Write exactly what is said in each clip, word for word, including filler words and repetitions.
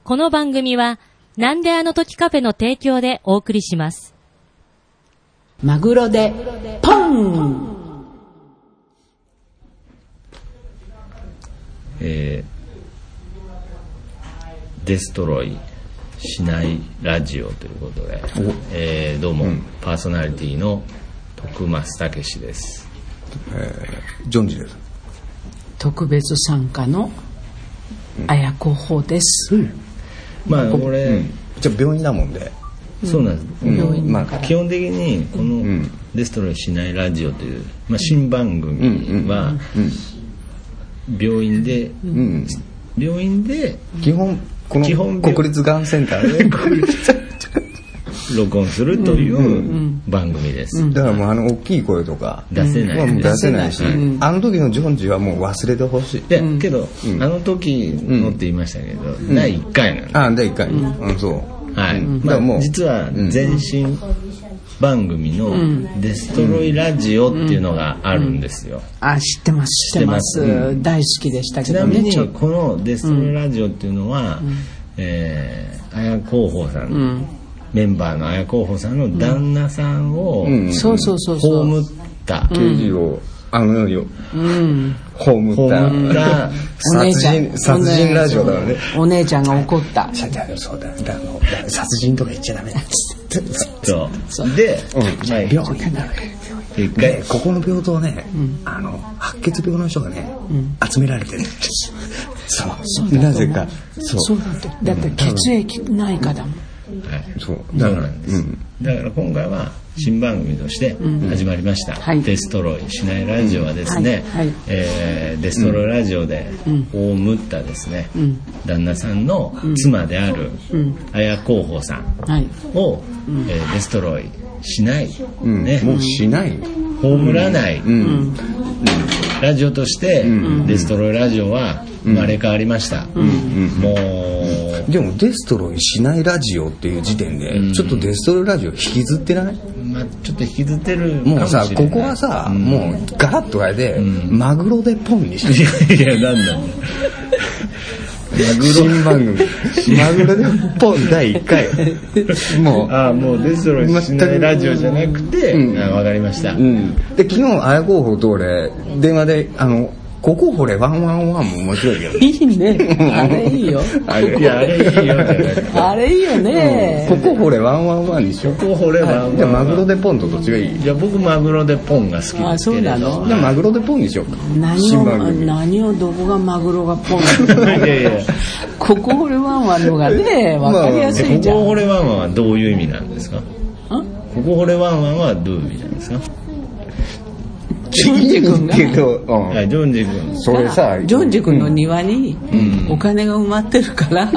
この番組はなんであの時カフェの提供でお送りします。 マグロでポン。 えー、デストロイしないラジオということで、えー、どうも、うん、パーソナリティの徳増武史です。 えー、ジョンジです。 特別参加の綾子法です、うん、 まあこれ、うん、 じゃあ病院だもんで、 そうなんです、うん、 病院、まあ、 基本的にこのデストロイしないラジオという、まあ、新番組は病院で、うん、病院で基本この国立がんセンターで録音するという番組です、 うんうん、だからもうあの大きい声とか出せない、 うん、出せないし、うん、あの時のジョンジはもう忘れてほしい。 いやけど、うん、あの時のって言いましたけど、うん、だいいっかいなんです。 あだいいっかい、うんうん、そうはい、うん、まあもう実は前身番組のデストロイラジオっていうのがあるんですよ、 うんうん、あ知ってます知ってます、うん、大好きでしたけどね。 ちなみにこのデストロイラジオっていうのは、うんえー、綾候補さん、うん、メンバーの綾候補さんの旦那さんを葬った刑事をあの世に葬った殺人殺人ラジオだからね。 お姉ちゃんが怒った。 そうだだ殺人とか言っちゃダメだ。 そうで、 うん、病院だね。ここの病棟ね、うん、あの白血病の人がね、うん、集められてる。そうそうなぜかそうそうだってだって血液ないからだもん、 はい、そうだからなんです、うん、だから今回は新番組として始まりました、うんはい、デストロイしないラジオはですね、うんはいはいえー、デストロイラジオで葬ったですね、うん、旦那さんの妻である綾候補さんを、うんえー、デストロイしない、 うんね、もうしない葬らない、うんうん、ラジオとしてデストロイラジオは生まれ変わりました、うんうん、もうでもデストロイしないラジオっていう時点で、うん、ちょっとデストロイラジオ引きずってない？ まあ、ちょっと引きずってるかもしれない。もうさここはさ、うん、もうガラッと変えて、うん、マグロでポンにしていやいやなんだマグロ新番組マグロでポンだいいっかいもうあもうデストロイしないラジオじゃなくて、うん、あ分かりました、うん、 で昨日綾候補と俺電話であのここ掘れワンワンワンも面白いけどいいねあれいいよあれいやあれいいよじゃないあれいいよね、 うん、ここ掘れワンワンワンにしよう。 ここ掘れワンワンワン。 じゃあマグロでポンとどっちがいい？ いや僕マグロでポンが好きですけれど。あそうなの。 じゃあマグロでポンにしようか。 何を何をどこがマグロがポンいやいやここ掘れワンワンのがね分かりやすいじゃん、まあ、 ここ掘れワンワンはどういう意味なんですか？ここ掘れワンワンはどういう意味なんですか？ ジョンジ君が、 うんはい、ジョンジ君それさジョンジ君の庭にお金が埋まってるから、うん、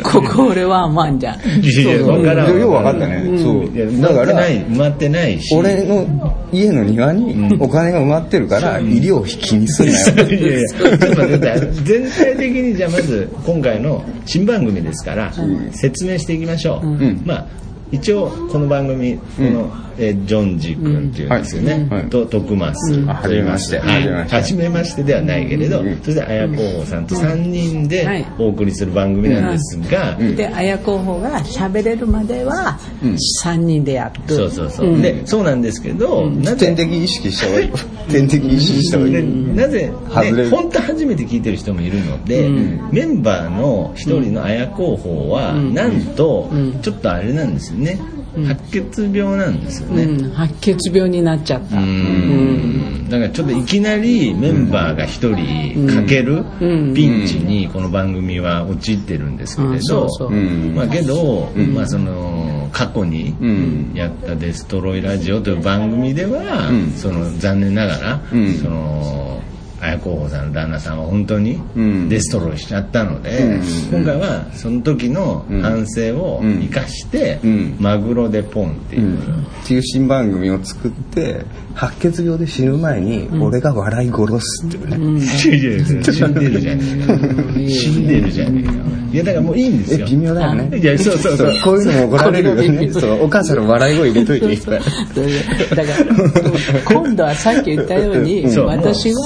ここ俺はワンじゃん。 いや分からん。 よう分かったね、うん、そうだから埋まってないし俺の家の庭にお金が埋まってるから、うん、医療費気にすんなよ。いやいやちょっと待って全体的にじゃあまず今回の新番組ですから、うん、説明していきましょう、うん、まあ一応この番組この、うんえー、ジョンジ君っていうんですよね、うんはい、と徳増と言いまして、はい、初めましてではないけれど、うん、そして綾候補さんとさんにんでお送りする番組なんですが、 うん、で綾候補が喋れるまではさんにんでやる、 そうそうそう、うん、でそうなんですけど、うん、 なぜ点滴意識した方がいい点滴意識した方がいい、 うん、なぜ、ね、本当初めて聞いてる人もいるので、うん、メンバーの一人の綾候補は、うん、なんと、うん、ちょっとあれなんですよね、白血病なんですよね、 うん、白血病になっちゃった。うんうんだからちょっといきなりメンバーが一人かけるピンチにこの番組は陥ってるんですけれど、まあけど、まあその過去にやったデストロイラジオという番組では、その残念ながらその綾候補さんの旦那さんは本当にデストロイしちゃったので、うん、今回はその時の反省を生かして、うん、マグロでポンっていう、うん、 っていう新番組を作って白血病で死ぬ前に俺が笑い殺すっていうね、うん、 死んでるじゃねえか死んでるじゃねえかいやだからもういいんですよ。 微妙だよね。 いやそうそうそうこういうのも怒られるよね。そうお母さんの笑い声入れといていいから。 だから今度はさっき言ったように、うん、私はもう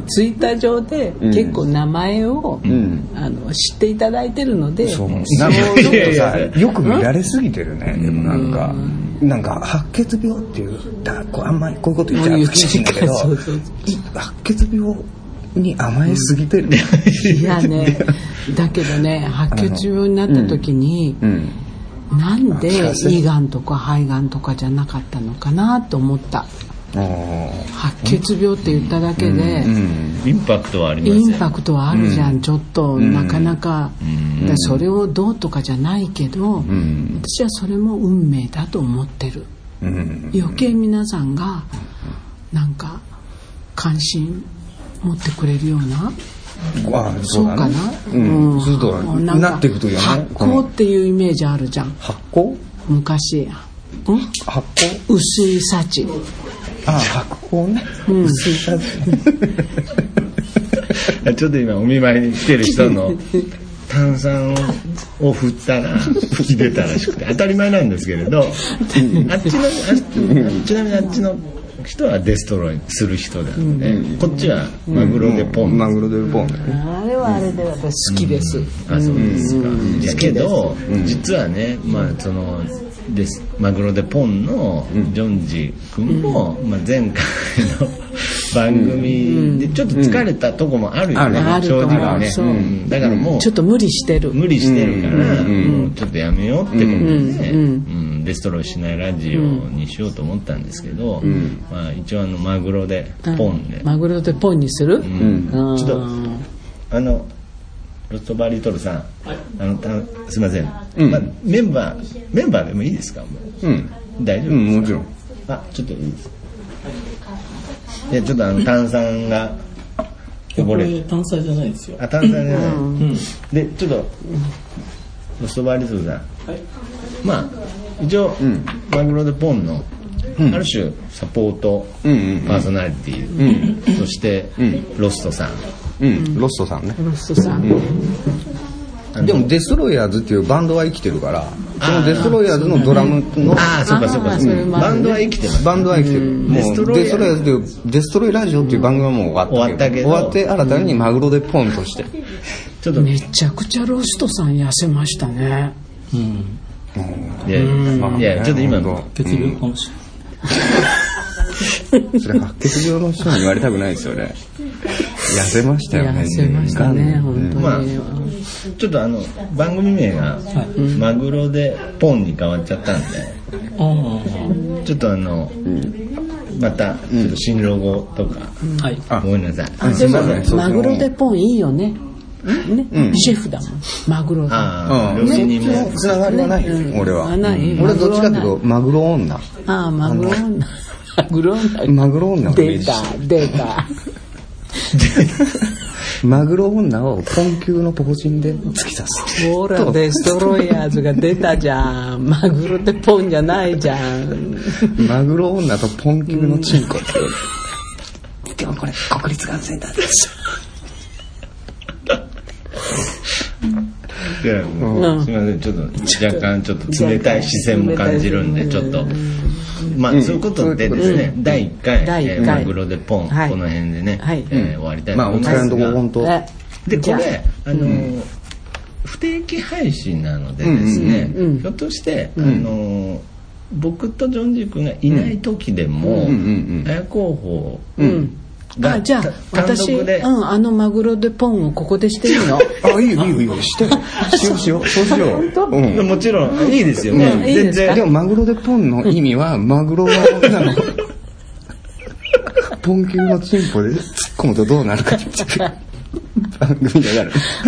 ツイッター上で結構名前を、うん、あの知っていただいてるので、 そうなんかちょっとさよく見られすぎてるね。でもなんか、うん、なんか白血病っていうだこうあんまりこういうこと言っちゃう不謹慎だけど、そうそう白血病に甘えすぎてる、うん、 いやねだけどね白血病になった時に、うんうん、なんで胃がんとか肺がんとかじゃなかったのかなと思った。白血病って言っただけで、うんうん、インパクトはありますよ。 インパクトはあるじゃん、うん、ちょっと、うん、なかなか、うん、だそれをどうとかじゃないけど、うん、私はそれも運命だと思ってる、うん、余計皆さんがなんか関心持ってくれるような、 ああそうかな、 うんうん、ずっとなっていくときはね、 発酵っていうイメージあるじゃん。 発酵昔、うん、 発酵薄い幸、 ああ発酵ね、うん、薄い幸ちょっと今お見舞いに来てる人の炭酸を振ったら吹き出たらしくて当たり前なんですけれど、あっちのあちなみにあっちの人はデストロイする人なので、うん、こっちはマグロでポン、 うん、マグロでポン、 あれはあれで私好きです、うん、 あそうですか、うん、いやけど、うん、実はね、まあそのですマグロでポンのジョンジ君も、うんまあ、前回の番組でちょっと疲れたとこもあるよね、うん、正直ね、うん、だからもうちょっと無理してる無理してるから、うん、もうちょっとやめようってことで、うんうん、デストロイしないラジオにしようと思ったんですけど、うんまあ、一応あのマグロでポンで、 マグロでポンにする、 うんうん、ちょっとあのロストバリトルさん、はい、あのたすみません、うんまあ、メンバーメンバーでもいいですか？うん、大丈夫ですか？うん、もちろん。あ、ちょっといいですか？いやちょっとあの炭酸がこぼれる。 炭酸じゃないですよ。 あ、炭酸じゃない。うん、でちょっとロストバリトルさん、はい、まあ一応、うん、マグロでポンの、うん、ある種サポート、うんうんうん、パーソナリティ、うん、そして、うん、ロストさん。 うん、ロストさんね。 ロストさん、 うん、でもデストロイヤーズっていうバンドは生きてるから、そのデストロイヤーズのドラムの、 ああそうかそうか、うん、バンドは生きてます。 バンドは生きてる。もうデストロイヤーズっていうデストロイラジオっていう番組はもう終わったけど、終わったけど終わって新たにマグロでポンとして、 ちょっとめちゃくちゃロストさん痩せましたね。うん。 いやいやちょっと今の血流かもしれない。 それ白血病の人に言われたくないですよね。痩せましたよね。 痩せましたね、本当に、まあ、 ちょっとあの番組名がマグロでポンに変わっちゃったんで、うん、ちょっとあの、うん、またちょっと新ロゴとか、うん、ごめんなさい。 あでもね、マグロでポンいいよね。ね、うん、シェフだもんマグロあ、うん、 ね、つながりはない、ね、俺は、うん、俺はどっちかというとマグロ女。 ああマグロ女マグロ女マグロ女出た出たマグロ女をポン級のポコチンで突き刺す。 ほらデストロイヤーズが出たじゃん。マグロってポンじゃないじゃん。 マグロ女とポン級のチンコってでもこれ国立がんセンターですいやもうすみません、ちょっと若干ちょっと冷たい視線も感じるんでちょっとまあ、うん、そういうことでですね、うん、だいいっかい、えー、マグロでポン、はい、この辺でね、はいえー、終わりたいと思いますが、まあ、お疲れのとこ本当でこれあの、うん、不定期配信なのでですね、うんうんうん、ひょっとして、うん、あの僕とジョンジ君がいない時でも、うんうん、綾候補、うんあじゃあ私、うん、あのマグロでポンをここでしていいの？ あいいよいいよいいよしてしようしようそうしよう、 うん、もちろんいいですよね、うん、全然でもマグロでポンの意味は、うん、マグロのポン級のチンポで突っ込むとどうなるかっていう番組だ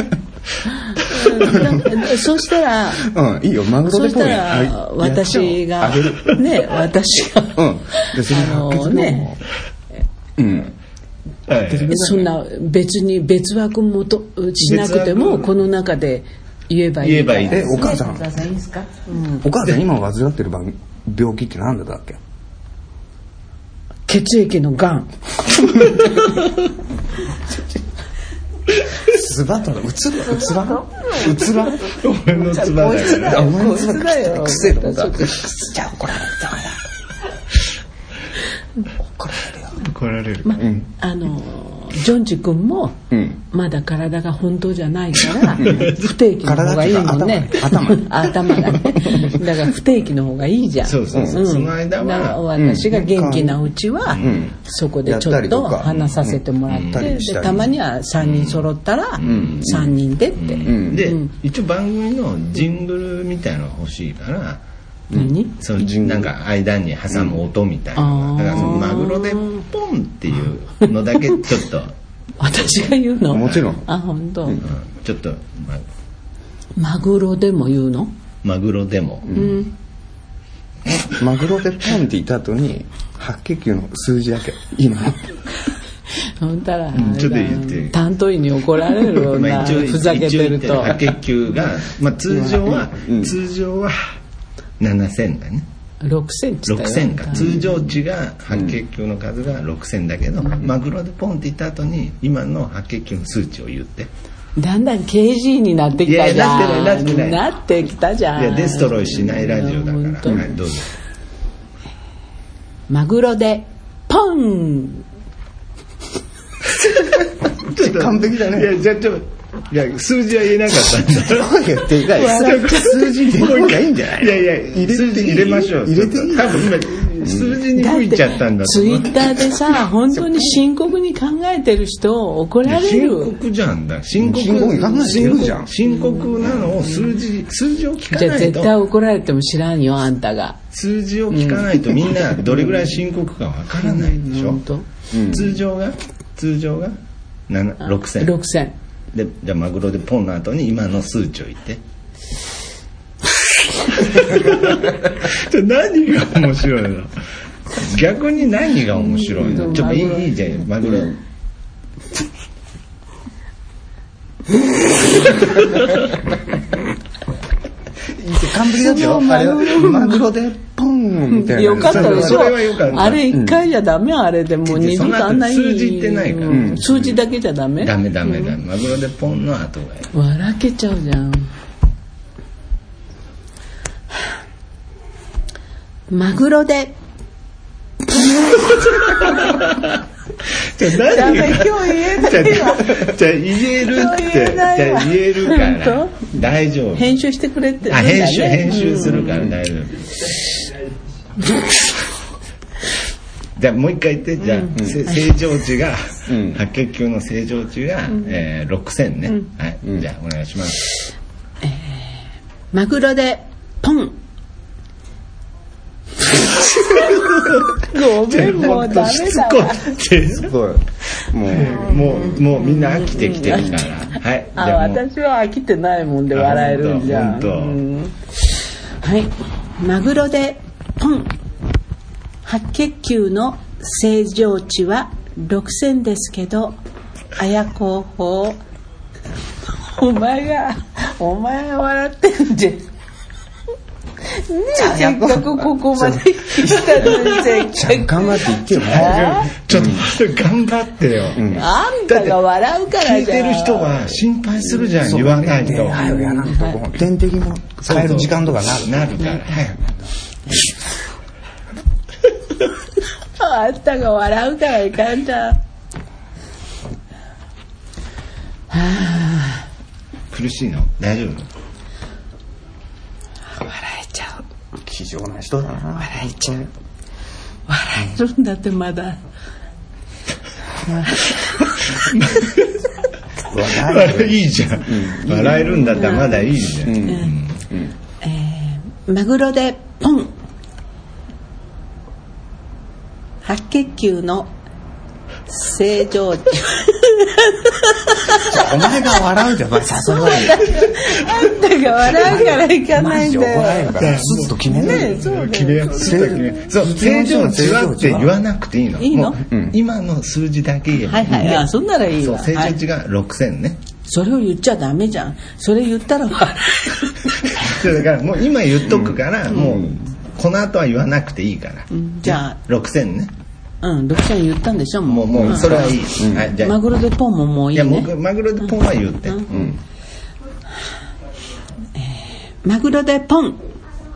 からそうしたら、 うん、いいよマグロでポン。 そうしたら私がね私が、うん、でそのあのね、うん。はい、そんな別に別枠もとしなくてもこの中で言えばいい。 言えばいいです。えお母さん。お母さんいいですか？うん、お母さん今患ってる病気って何だっけ？ 血液のがん。 つばとうつらうつらうつら。 俺のつばだよ。 お前のつばだよ。 癖とか。じゃあ怒られる怒られるよ。 怒られる、 まうん、あのジョンジ君もまだ体が本当じゃないから不定期の方がいいもんね。 頭頭がね。だから不定期の方がいいじゃん。 そうそうそう、うん、その間はだから私が元気なうちは、うん、そこでちょっと話させてもらって、うん、でたまにはさんにん揃ったらさんにんでって、 うん、で、うん、一応番組のジングルみたいなのが欲しいから何？ そのなんか間に挟む音みたいな、うん、だからそのマグロでポンっていうのだけちょっと私が言うの？ もちろん。 あ、本当。うん、 ちょっと、ま、 マグロでも言うの？ マグロでも、うん、 マグロでポンって言った後に白血球の数字だけいいの？ ほんたら、 うん、ちょっと言って担当医に怒られるよな。ふざけてると白血球が、まあ、通常は、うん、通常はななせんだね。 ろくせんろくせんか。通常値が白血球の数がろくせんだけど、うん、マグロでポンって言った後に今の白血球の数値を言って。 だんだん ケージー になってきたじゃん。 いや、なってないなってない。 なってきたじゃん。 いや、デストロイしないラジオだから。はい、どうぞ。 マグロでポン。 完璧だね。 いや、じゃあちょっと。いや、数字は言えなかったんだ。 でかい。数字入れた方がいいんじゃない？ いやいや、数字入れましょう。 入れていい？ 多分今数字に吹いちゃったんだ。 ツイッターでさ、本当に深刻に考えてる人怒られる。 深刻じゃんだ。深刻に考えてるじゃん。 深刻なのを数字数字を聞かないと。 じゃあ絶対怒られても知らんよ、あんたが。 数字を聞かないとみんなどれぐらい深刻かわからないでしょ。通常が通常がろくせん。 ろくせん。 で、じゃあマグロでポンの後に今の数値を言ってじゃ何が面白いの？逆に何が面白いの？ちょっといい、いいじゃんマグロ完璧だったよ。あれマグロでポンみたいな。 よかったでしょ。 それはよかった。 あれ一回じゃダメ、あれでもう二度とあんないい。 数字言ってないから。うん、 数字だけじゃダメ？ ダメダメダメ。マグロでポンの後がいい。 笑けちゃうじゃん。マグロで。 じゃあ何ダメ、今日言えないわ。 じゃあ言えるって。じゃあ言えるから大丈夫。 編集してくれって、ね。 あ、編集編集するから大丈夫。じゃあもう一回言って。じゃあ、うん、正常値が、うん、白血球の正常値が、うんえー、ろくせんね、うんはいうん。じゃあお願いします。 えー、マグロでポン。ごめん、もうダメだわ。 すごい。もう、もう、もうみんな飽きてきてるから。はい。 あ、私は飽きてないもんで笑えるんじゃん。うん、はい。マグロでポン。白血球の正常値はろくせんですけど、綾候補、お前が、お前が笑ってんじゃん。ねえ、せっかくここまで来たのにせっかく頑張って言ってよ。 ちょっと頑張ってよ、うん、 あんたが笑うからじゃん。 聞いてる人は心配するじゃん、言わないと。 早くやらんと点滴も変える時間とかなるなるから早くあんたが笑うからいかんじゃん。はあ、 苦しいの？大丈夫？ 笑えちゃう。 気丈な人だな。 笑えちゃう。笑えるんだってまだ。 笑いいじゃん、うん。笑えるんだったらまだいいじゃん。うんうんうんえー、マグロでポン。白血球の正常値。 お前が笑うじゃん、さすがに。あんたが笑うからいかないんだよ。 笑うからスッと決めない。 ね、そう決めよう。そう、正常値はって言わなくていいの。 いいの？ うん、今の数字だけ言えば。 はいはい。あ、そんならいいわ。 そう、正常値がろくせんね、はい。 それを言っちゃダメじゃん。それ言ったら笑う。だからもう今言っとくから、うん、もうこの後は言わなくていいから。 うん、じゃあろくせんね。 うん、ろくせん言ったんでしょ。 もうもう、もうそれはいい、うんはい、じゃあマグロでポンももういいね。 いやマグロでポンは言って、うんうんえー、マグロでポン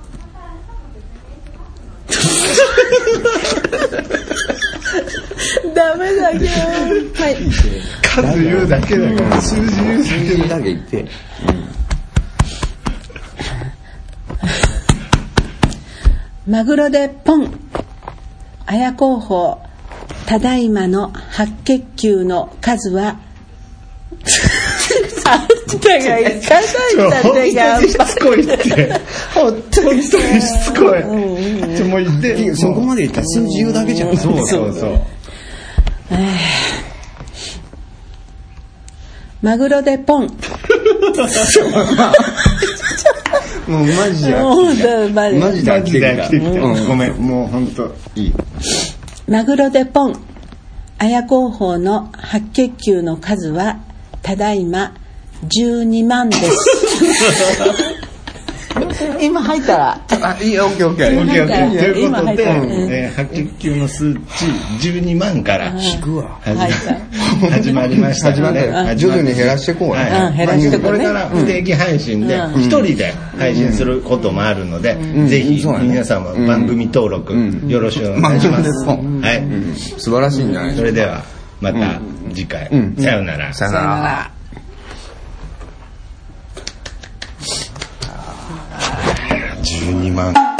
だダメだよ。はい。 数言うだけだから、数字言う数字だけ言って。 マグロでポン。綾候補、ただいまの白血球の数は、あんたが行かないんだね、やっぱり。 しつこいって。 本当にしつこい。ちょ、もう言って。 そこまで言ったら数字言うだけじゃん。 そうそうそう。 マグロでポン。 もうマジでマジで飽きてきた。ごめん、もう本当いい。 マグロでポン。綾候補の白血球の数はただいまじゅうにまんです。今入ったら。 あ、いいよ、オッケーオッケー。 オッケーオッケー。ということで、えー、白血球の数値じゅうにまんから引くわ。 始まりました。 始まって、徐々に減らしていこうね。 はい、減らしてこれから不定期配信で一人で配信することもあるので、ぜひ皆さんも番組登録よろしくお願いします。はい。 素晴らしいんじゃないですか。 それではまた次回、さよなら。 さよなら。 じゅうにまん